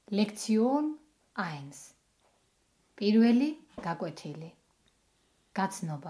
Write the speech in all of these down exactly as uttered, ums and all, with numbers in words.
Lektion eins. პირველი გაკვეთილი. გაცნობა.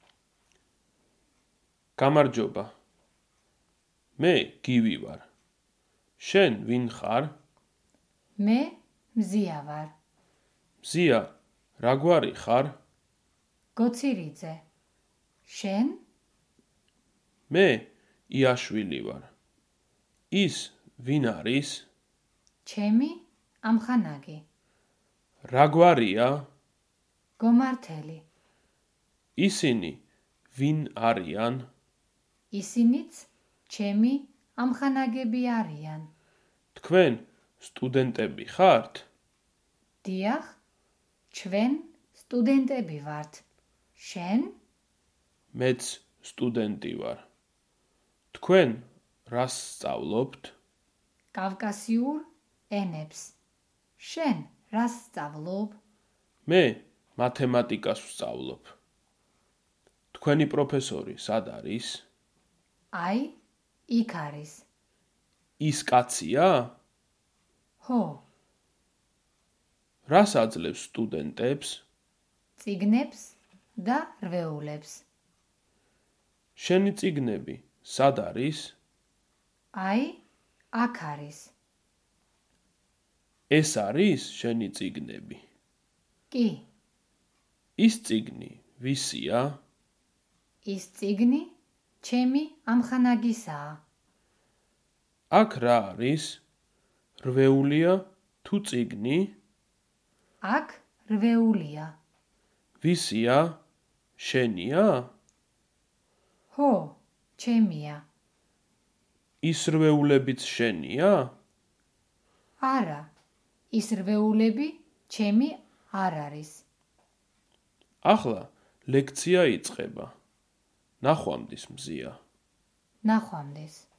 გამარჯობა. მე გივი ვარ. შენ ვინ ხარ? მე მზია ვარ. მზია, რა გვარი ხარ? გოცირიძე. შენ? მე იაშვილი ვარ. ის ვინ არის? ჩემი ამხანაგი. რა გვარია? გომართელი. ისინი ვინ არიან? ისინიც ჩემი ამხანაგები არიან. თქვენ სტუდენტები ხართ? დიახ, ჩვენ სტუდენტები ვართ. შენ? მეც სტუდენტი ვარ. თქვენ რას სწავლობთ? კავკასიურ ენებს. შენ რას სწავლობ? მე მათემატიკას ვსწავლობ. თქვენი პროფესორი სად არის? აი, იქ არის. ის კაცია? ხო, რას აძლევს სტუდენტებს? წიგნებს და რვეულებს. შენი წიგნები სად არის? აი, აქ არის. ეს არის შენი წიგნები? კი, ის წიგნი ვისია? ის წიგნი ჩემი ამხანაგისაა. აქ რა არის? რვეულია თუ წიგნი? აქ რვეულია. ვისია? შენია? ხო, ჩემია. ის რვეულებიც შენია? არა, ის რვეულები ჩემი არ არის. ახლა ლექცია იწყება. ნახვამდის მზია. ნახვამდის.